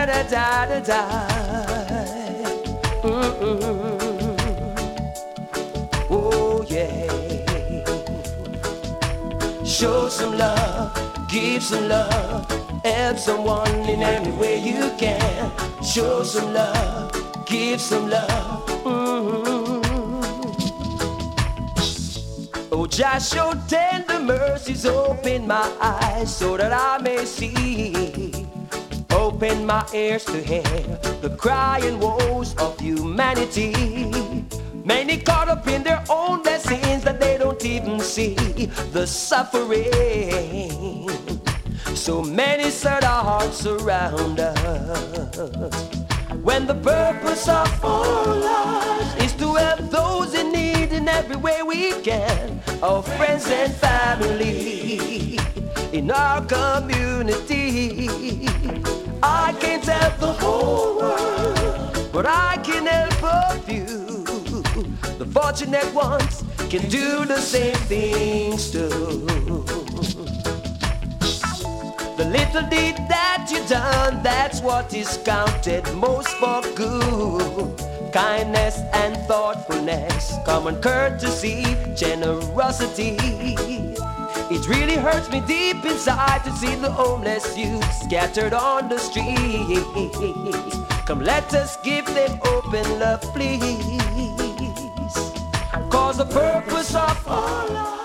da da da da. Oh yeah. Show some love, give some love, help someone in any way you can. Show some love, give some love. Oh, just show tender mercies, open my eyes so that I may see. Open my ears to hear the crying woes of humanity. Many caught up in their own blessings that they don't even see the suffering. So many sad hearts surround us, when the purpose of our lives is to help those in need in every way we can. Our friends and family in our community. I can't help the whole world, but I can help a few. The fortunate ones can do the same things too. The little deed that you done, that's what is counted most for good. Kindness and thoughtfulness, common courtesy, generosity. It really hurts me deep inside to see the homeless youth scattered on the streets. Come, let us give them open love, please. Cause the purpose of our life